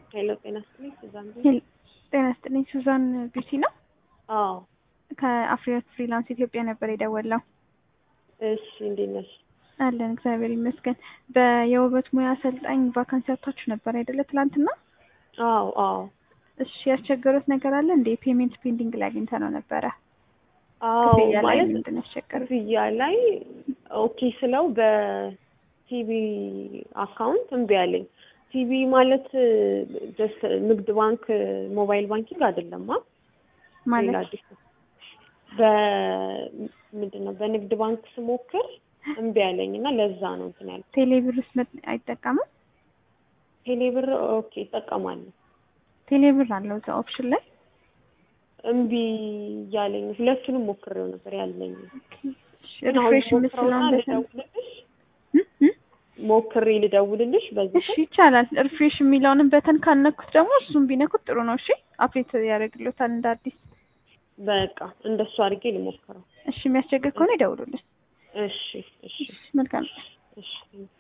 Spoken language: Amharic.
ሄሎ ጤና ይስጥልኝ ሱዛን ጤና ይስጥልኝ ሱዛን ቢቲ ነው። አዎ ከአፍሪወርክ ፍሪላንስ ኢትዮጵያ ነበር የደወለው። እሺ እንዴት ነሽ? አለን እግዚአብሔር ይመስገን። በየውበት ሙያ አሰልጣኝ ቫካንሲ አውጥታችሁ ነበር አይደለ ትላንትና? አዎ እሺ ያስቸገሩት ነገር አለ እንዴ? ፔሜንት ፔንዲንግ ላይ አግኝተነው ነበረ። አዎ ክፍያ ላይ ማለት ምንድን ነው ያስቸገሩት? ክፍያ ላይ ኦኬ ስለው በቲቪ አካውንት እምቢ አለኝ። ቲቪ ማለት ጀስት ንግድ ባንክ ሞባይል ባንኪንግ አይደለም ሌላ ማለት አዲስ በምንድነው በንግድ ባንክ ስሞክር እምቢ አለኝ እና ለዛ ነው እንትን ያልኩት። ቴሌብር ውስጥ አይጠቀምም? ቴሌብር ኦኬ እጠቀማለሁ። ቴሌብር አለው እዛ ኦፕሽን ላይ እምቢ እያለኝ ሁለቱንም ሞክሬው ነበር ያለኝ። ሪፍሬሽ የምትለውን በተን ሞክሬ ልደውልልሽ በዚህ እሺ ይቻላል። ሪፍሬሽ የሚለውንም በተን ካልነኩት ደግሞ እሱም ቢነኩት ጥሩ ነው። እሺ አፕዴት ያደርግልዎታል እንደ አዲስ። በቃ እንደሱ አድርጌ ልሞክረው። እሺ የሚያስቸግር ከሆነ ይደውሉልን። እሺ መልካም እሺ